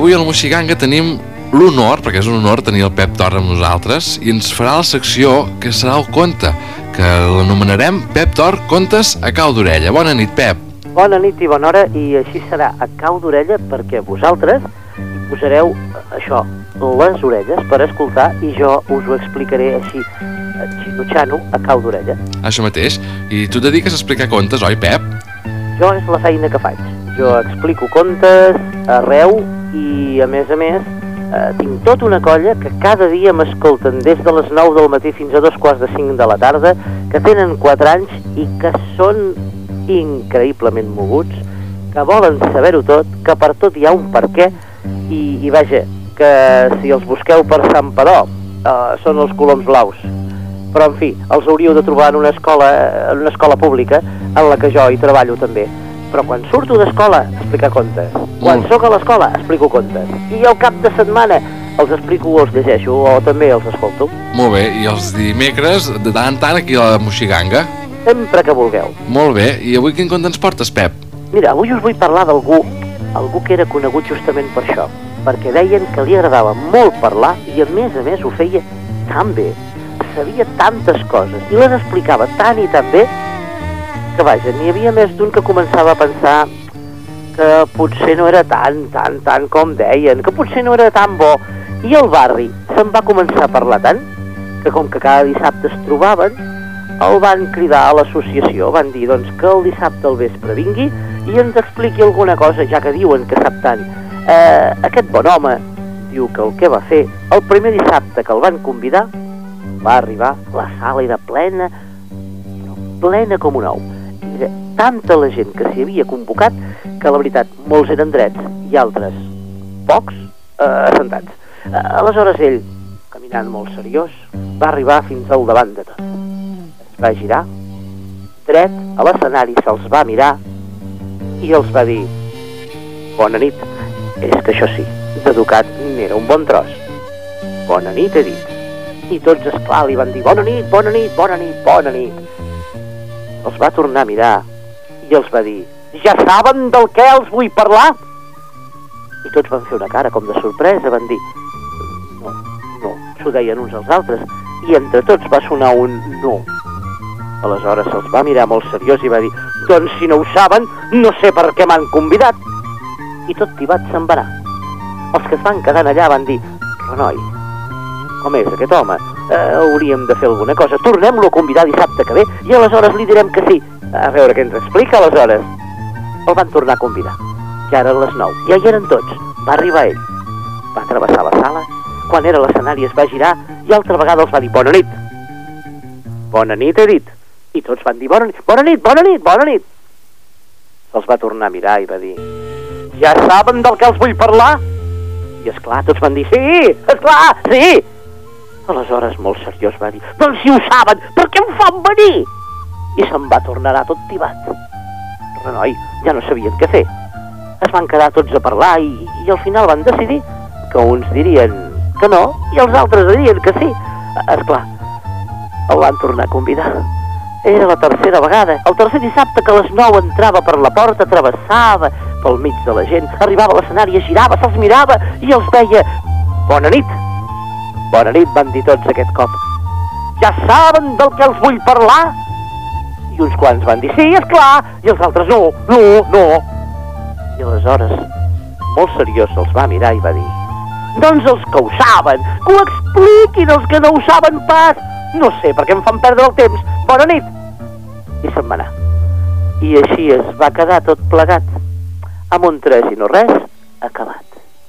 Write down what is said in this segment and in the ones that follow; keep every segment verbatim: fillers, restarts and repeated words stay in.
avui al Moixiganga tenim l'honor, perquè és un honor tenir el Pep Torra amb nosaltres, i ens farà la secció que serà el conte, que l'anomenarem Pep Tor Contes a cau d'orella. Bona nit, Pep. Bona nit i bona hora, i així serà a cau d'orella perquè vosaltres hi posareu això, les orelles per escoltar, i jo us ho explicaré així, xinutxano, a cau d'orella. Això mateix. I tu et dediques a explicar contes, oi, Pep? Jo és la feina que faig. Jo explico contes arreu i, a més a més, eh, tinc tota una colla que cada dia m'escolten des de les nou del matí fins a dos quarts de cinc de la tarda, que tenen quatre anys i que són increïblement moguts, que volen saber-ho tot, que per tot hi ha un per què, i, i vaja, que si els busqueu per Sant Padó, eh, són els coloms blaus. Però, en fi, els hauríeu de trobar en una escola, en una escola pública, en la que jo hi treballo també. Però quan surto d'escola, explicar contes. Quan sóc a l'escola, explico contes. I al cap de setmana els explico o els llegeixo, o també els escolto. Molt bé, i els dimecres, de tant en tant, aquí a la Moixiganga? Sempre que vulgueu. Molt bé, i avui quin conte ens portes, Pep? Mira, avui us vull parlar d'algú, algú que era conegut justament per això, perquè deien que li agradava molt parlar i a més a més ho feia tan bé, sabia tantes coses i les explicava tan i tan bé que vaja, n'hi havia més d'un que començava a pensar que potser no era tan, tan, tan com deien, que potser no era tan bo, i el barri se'n va començar a parlar tant que com que cada dissabte es trobaven, el van cridar a l'associació, van dir doncs que el dissabte al vespre vingui i ens expliqui alguna cosa, ja que diuen que sap tant. Eh, aquest bon home diu que el que va fer, el primer dissabte que el van convidar, va arribar, la sala era plena, plena com un ou. Era tanta la gent que s'hi havia convocat que la veritat, molts eren drets i altres, pocs, eh, assentats. Eh, aleshores ell, caminant molt seriós, va arribar fins al davant de tot. Es va girar, dret a l'escenari se'ls va mirar i els va dir: bona nit. És que això sí, d'educat n'era un bon tros. Bona nit, he dit. I tots, esclar, li van dir bona nit, bona nit, bona nit, bona nit. Els va tornar a mirar i els va dir: ja saben del què els vull parlar? I tots van fer una cara com de sorpresa, van dir: no, no, s'ho deien uns als altres, i entre tots va sonar un no. Aleshores se'ls va mirar molt seriós i va dir: doncs si no ho saben, no sé per què m'han convidat. I tot tibat se'n va anar. Els que es van quedant allà van dir: renoi, com és aquest home? Eh, hauríem de fer alguna cosa. Tornem-lo a convidar dissabte que ve i aleshores li direm que sí. A veure què ens explica aleshores. El van tornar a convidar. Ja eren les nou. Ja hi eren tots. Va arribar ell. Va travessar la sala. Quan era a l'escenari es va girar i altra vegada els va dir: bona nit. Bona nit, he dit. I tots van dir: bona nit, bona nit, bona nit, bona nit. Se'ls va tornar a mirar i va dir: ja saben del que els vull parlar? I esclar, tots van dir: sí, esclar, sí. Aleshores, molt seriós, va dir: doncs si ho saben, per què em fan venir? I se'n va tornar tot tibat. Renoi, ja no sabien què fer. Es van quedar tots a parlar i, i al final van decidir que uns dirien que no i els altres dirien que sí. Esclar, el van tornar a convidar. Era la tercera vegada, el tercer dissabte que a les nou entrava per la porta, travessava pel mig de la gent, arribava a l'escenari, es girava, se'ls mirava i els deia: bona nit. Bona nit, van dir tots aquest cop. Ja saben del que els vull parlar? I uns quants van dir: sí, esclar, i els altres: no, no, no. I aleshores, molt seriós, se'ls va mirar i va dir: doncs els que ho saben, que ho expliquin els que no ho saben pas. No sé per què em fan perdre el temps. Bona nit. I se'n va anar. I així es va quedar tot plegat, amb un tres i no res acabat.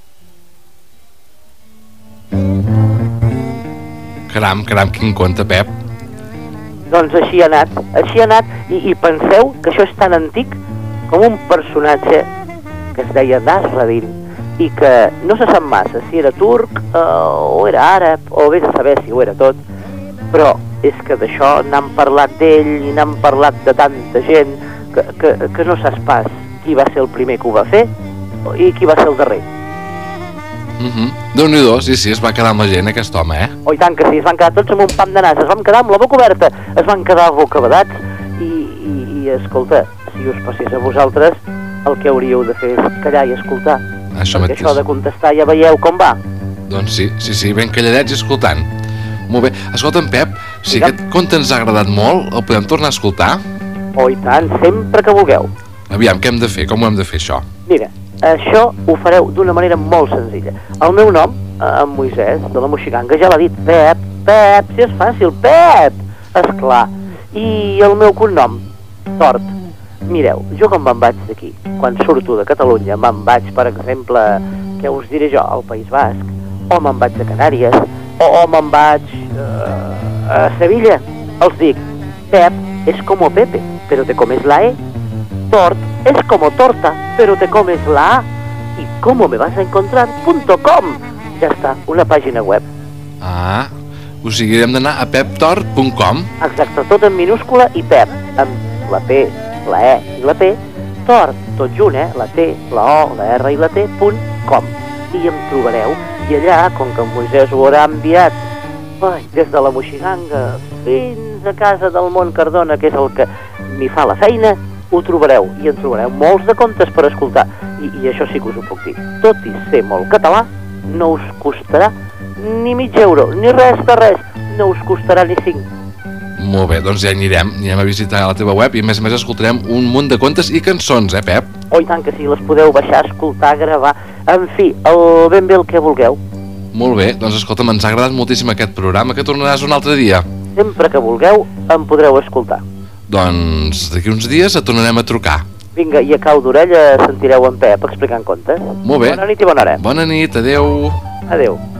Caram, caram, quin conte, Pep. Doncs així ha anat, així ha anat, i, i penseu que això és tan antic com un personatge que es deia Nasreddin, i que no se sap massa si era turc eh, o era àrab, o vés a saber si ho era tot, però és que d'això n'han parlat d'ell i n'han parlat de tanta gent que, que, que no saps pas qui va ser el primer que ho va fer i qui va ser el darrer. Uh -huh. Déu-n'hi-do, sí, sí, es va quedar amb la gent aquest home, eh? Oh, i tant que sí, es van quedar tots amb un pam de nas, es van quedar amb la boca oberta, es van quedar bocabadats i, i, i escolta, si us passés a vosaltres, el que hauríeu de fer és callar i escoltar, Això perquè mateix. això de contestar ja veieu com va. Doncs sí, sí, sí, ben calladets i escoltant. Molt bé. Escolta'm, Pep, si Digue'm. aquest conte ens ha agradat molt, el podem tornar a escoltar? Oh, i tant, sempre que vulgueu. Aviam, què hem de fer? Com ho hem de fer, això? Mira, això ho fareu d'una manera molt senzilla. El meu nom, en Moisès, de la Moixiganga, ja l'ha dit. Pep, Pep, si és fàcil, Pep! Esclar. I el meu cognom, Tort. Mireu, jo com me'n vaig d'aquí, quan surto de Catalunya, me'n vaig, per exemple, què us diré jo, al País Basc, o me'n vaig a Canàries, o, o me'n vaig uh, a Sevilla, els dic, Pep es como Pepe, pero te comes la E. Tort es como torta, pero te comes la A. Y cómo me vas a encontrar punto com. Ja està, una pàgina web. Ah, o sigui, hem d'anar a pep tort punt com. Exacte, tot en minúscula i Pep, amb la P, la E i la P, Tort, tot junt, eh? La T, la O, la R i la T, punt com. I em trobareu, i allà, com que en Moisès ho haurà enviat, ai, des de la Moixiganga fins a casa del Mont Cardona, que és el que m'hi fa la feina, ho trobareu, i en trobareu molts de contes per escoltar. I, i això sí que us ho puc dir. Tot i ser molt català, no us costarà ni mig euro, ni res de res, no us costarà ni cinc. Molt bé, doncs ja anirem, anirem a visitar la teva web i a més a més escoltarem un munt de contes i cançons, eh, Pep? Oh, i tant que sí, les podeu baixar, escoltar, gravar, en fi, el ben bé el que vulgueu. Molt bé, doncs escolta'm, ens ha agradat moltíssim aquest programa, que tornaràs un altre dia. Sempre que vulgueu, em podreu escoltar. Doncs d'aquí uns dies et tornarem a trucar. Vinga, i a cau d'orella sentireu en Pep explicant contes. Molt bé. Bona nit i bona hora. Bona nit, adeu. Adeu.